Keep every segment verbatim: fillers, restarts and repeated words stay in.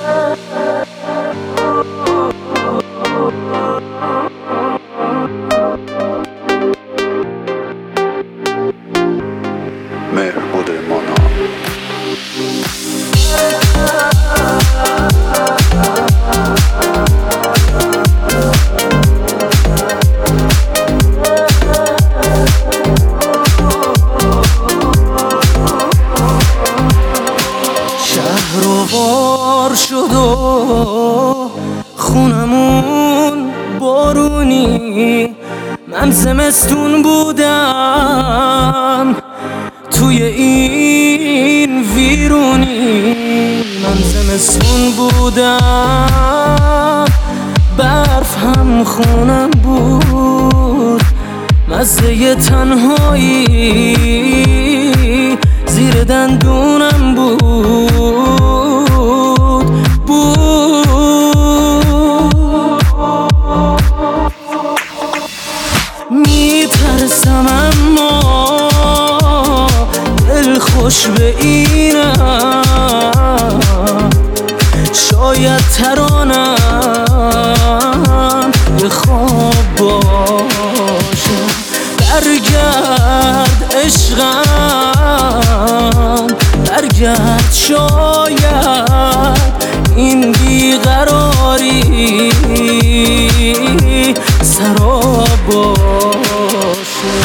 مهربود مانا شهروار شد و خونمون بارونی، من زمستون بودم توی این ویرونی. من زمستون بودم برف هم خونم بود، مزه تنهایی زیر دندونم بود بود میترسم اما دل خوش به اینم، شاید ترانم یه خواب باشه. برگرد عشقم برگرد، شاید این بیقراری سراب باشه.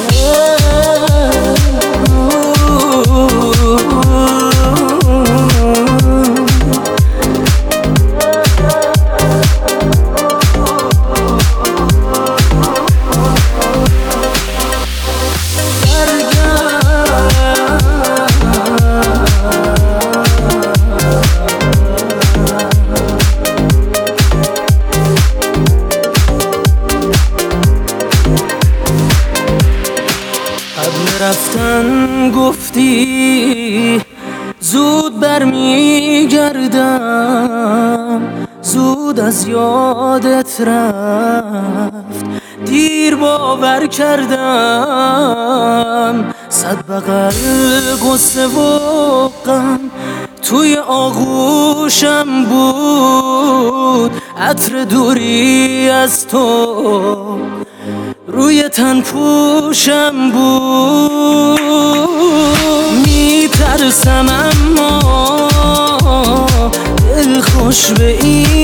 رفتن گفتی زود برمیگردم، زود از یادت رفت دیر باور کردم. صد بغل قصه و غم توی آغوشم بود، عطر دوری از تو روی تن پوشم بود. میترسم اما دل خوش به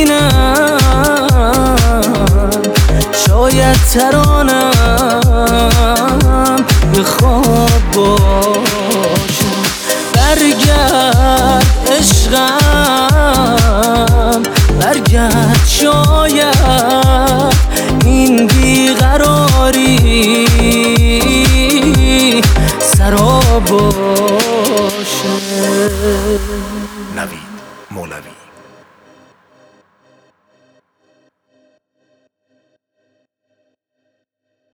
اینم، شاید ترانم یه خواب باشه. برگرد عشقم برگرد، شاید این بیقراری سراب